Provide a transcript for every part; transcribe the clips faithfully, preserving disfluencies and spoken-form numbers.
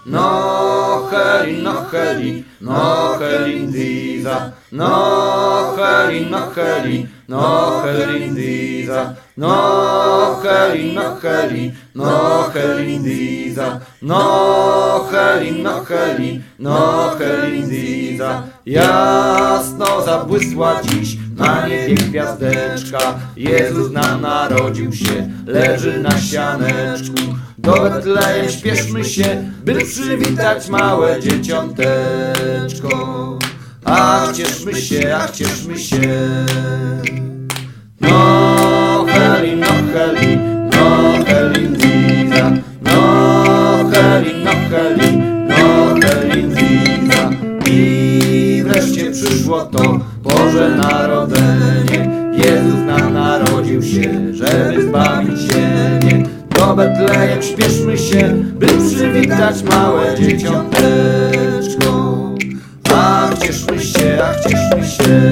no heli, no heli, no helindiza, no heli, no heli, no helindiza, no heli, no heli, no helindiza, no heli, no heli, no helindiza. Jasno zabłysła dziś na niebie gwiazdeczka, Jezus nam narodził się, leży na sianeczku. Do Betlejem śpieszmy się, by przywitać małe dzieciąteczko. Ach, cieszmy się, ach, cieszmy się. No heli, no heli, no helindiza, no heli, no heli, no helindiza. I wreszcie przyszło to Boże Narodzenie, Jezus nam narodził się, żeby zbawić ziemię. Do Betlejem śpieszmy się, by przywitać małe dzieciąteczko. Ach, cieszmy się, ach, cieszmy się.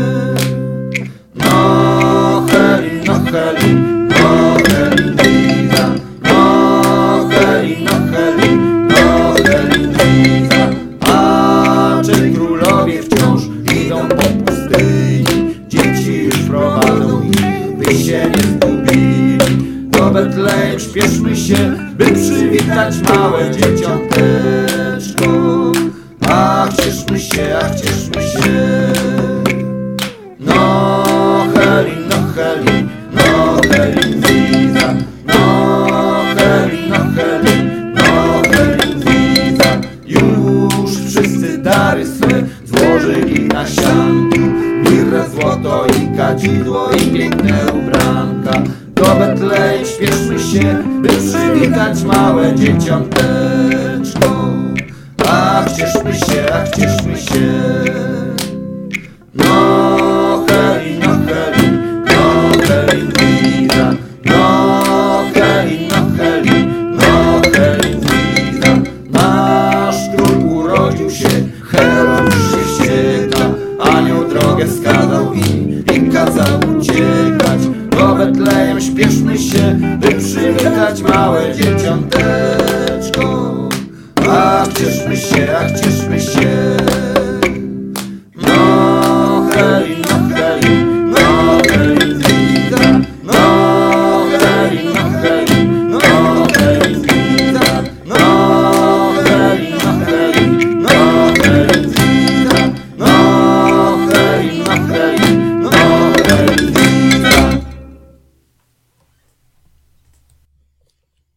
No heli, no heli, no helindiza, no heli, no heli, no helindiza. Patrzę, królowie wciąż idą po pustyni, dzieci już prowadzą ich, by się nie zgubili. Do Betlejem śpieszmy się, by przywitać małe dzieciąteczko. Ach, cieszmy się, ach, cieszmy się. No heli, no heli, no helindiza, no heli, no heli, no helindiza. Już wszyscy dary swe złożyli na sianku, mirrę, złoto i kadzidło i piękne ubranka. Do Betlejem śpieszmy się, by przywitać małe dzieciąteczko. Ach, cieszmy się, ach, cieszmy się. No heli, no heli, no helindiza, no heli, no heli, no helindiza. Nasz król urodził się, Herod już się ścieka, anioł drogę wskazał i, i kazał uciekać. Do Betlejem śpieszmy się, by przywitać małe dzieciąteczko. Ach, cieszmy się, ach, cieszmy się.